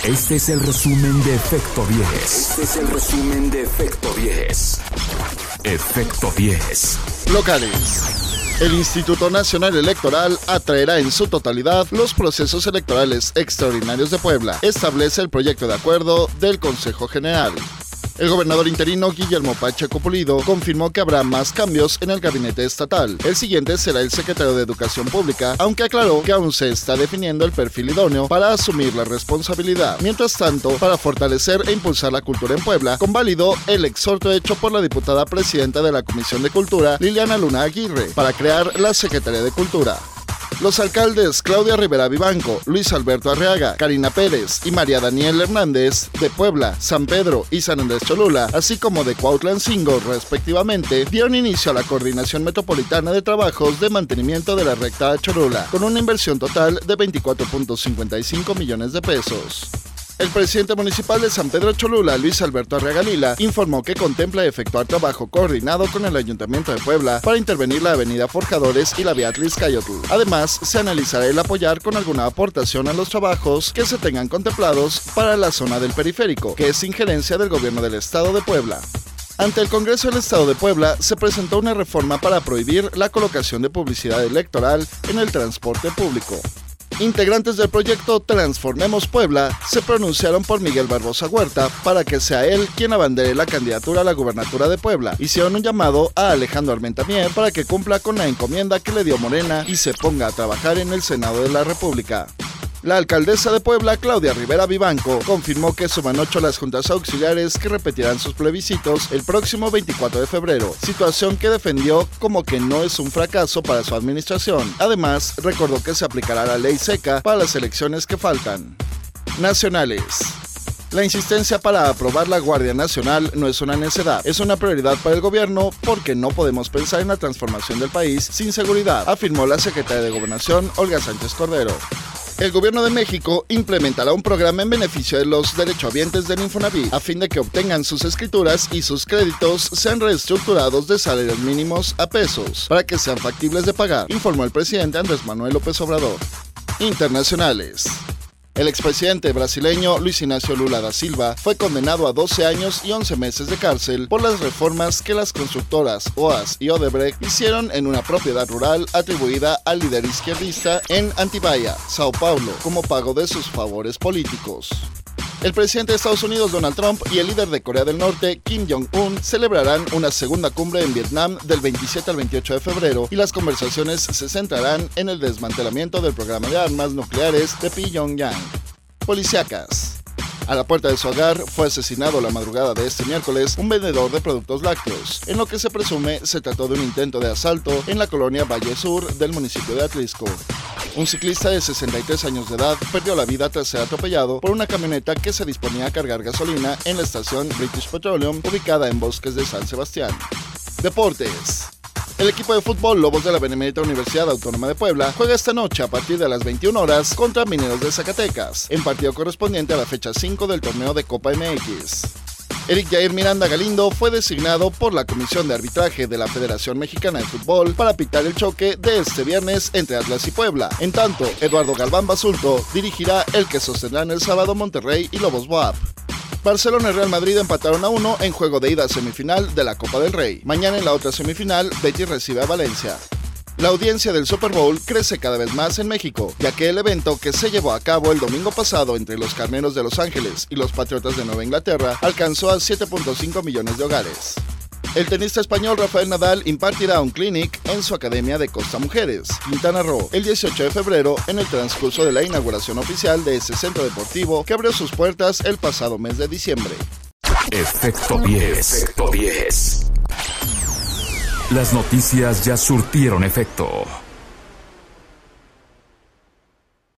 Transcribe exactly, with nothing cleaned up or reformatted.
Este es el resumen de Efecto diez. Este es el resumen de Efecto diez. Efecto diez. Locales. El Instituto Nacional Electoral atraerá en su totalidad los procesos electorales extraordinarios de Puebla. Establece el proyecto de acuerdo del Consejo General. El gobernador interino Guillermo Pacheco Pulido confirmó que habrá más cambios en el gabinete estatal. El siguiente será el secretario de Educación Pública, aunque aclaró que aún se está definiendo el perfil idóneo para asumir la responsabilidad. Mientras tanto, para fortalecer e impulsar la cultura en Puebla, convalidó el exhorto hecho por la diputada presidenta de la Comisión de Cultura, Liliana Luna Aguirre, para crear la Secretaría de Cultura. Los alcaldes Claudia Rivera Vivanco, Luis Alberto Arriaga, Karina Pérez y María Daniel Hernández de Puebla, San Pedro y San Andrés Cholula, así como de Cuautlancingo, respectivamente, dieron inicio a la Coordinación Metropolitana de Trabajos de Mantenimiento de la Recta Cholula, con una inversión total de veinticuatro punto cincuenta y cinco millones de pesos. El presidente municipal de San Pedro Cholula, Luis Alberto Arriaga Lila, informó que contempla efectuar trabajo coordinado con el Ayuntamiento de Puebla para intervenir la avenida Forjadores y la vía Atlixcayotl. Además, se analizará el apoyar con alguna aportación a los trabajos que se tengan contemplados para la zona del periférico, que es injerencia del gobierno del Estado de Puebla. Ante el Congreso del Estado de Puebla, se presentó una reforma para prohibir la colocación de publicidad electoral en el transporte público. Integrantes del proyecto Transformemos Puebla se pronunciaron por Miguel Barbosa Huerta para que sea él quien abandere la candidatura a la gubernatura de Puebla. Hicieron un llamado a Alejandro Armentamier para que cumpla con la encomienda que le dio Morena y se ponga a trabajar en el Senado de la República. La alcaldesa de Puebla, Claudia Rivera Vivanco, confirmó que suman ocho las juntas auxiliares que repetirán sus plebiscitos el próximo veinticuatro de febrero, situación que defendió como que no es un fracaso para su administración. Además, recordó que se aplicará la ley seca para las elecciones que faltan. Nacionales. La insistencia para aprobar la Guardia Nacional no es una necedad, es una prioridad para el gobierno porque no podemos pensar en la transformación del país sin seguridad, afirmó la secretaria de Gobernación, Olga Sánchez Cordero. El gobierno de México implementará un programa en beneficio de los derechohabientes del Infonavit a fin de que obtengan sus escrituras y sus créditos sean reestructurados de salarios mínimos a pesos para que sean factibles de pagar, informó el presidente Andrés Manuel López Obrador. Internacionales. El expresidente brasileño Luis Inácio Lula da Silva fue condenado a doce años y once meses de cárcel por las reformas que las constructoras O A S y Odebrecht hicieron en una propiedad rural atribuida al líder izquierdista en Atibaia, Sao Paulo, como pago de sus favores políticos. El presidente de Estados Unidos, Donald Trump, y el líder de Corea del Norte, Kim Jong-un, celebrarán una segunda cumbre en Vietnam del veintisiete al veintiocho de febrero y las conversaciones se centrarán en el desmantelamiento del programa de armas nucleares de Pyongyang. Policíacas. A la puerta de su hogar fue asesinado la madrugada de este miércoles un vendedor de productos lácteos. En lo que se presume se trató de un intento de asalto en la colonia Valle Sur del municipio de Atlisco. Un ciclista de sesenta y tres años de edad perdió la vida tras ser atropellado por una camioneta que se disponía a cargar gasolina en la estación British Petroleum ubicada en Bosques de San Sebastián. Deportes. El equipo de fútbol Lobos de la Benemérita Universidad Autónoma de Puebla juega esta noche a partir de las veintiuna horas contra Mineros de Zacatecas, en partido correspondiente a la fecha cinco del torneo de Copa M X. Eric Jair Miranda Galindo fue designado por la Comisión de Arbitraje de la Federación Mexicana de Fútbol para pitar el choque de este viernes entre Atlas y Puebla. En tanto, Eduardo Galván Basulto dirigirá el que sostendrán el sábado Monterrey y Lobos B U A P. Barcelona y Real Madrid empataron a uno en juego de ida semifinal de la Copa del Rey. Mañana en la otra semifinal, Betis recibe a Valencia. La audiencia del Super Bowl crece cada vez más en México, ya que el evento que se llevó a cabo el domingo pasado entre los Carneros de Los Ángeles y los Patriotas de Nueva Inglaterra alcanzó a siete punto cinco millones de hogares. El tenista español Rafael Nadal impartirá un clinic en su academia de Costa Mujeres, Quintana Roo, el dieciocho de febrero en el transcurso de la inauguración oficial de ese centro deportivo que abrió sus puertas el pasado mes de diciembre. Efecto diez. Efecto diez. Las noticias ya surtieron efecto.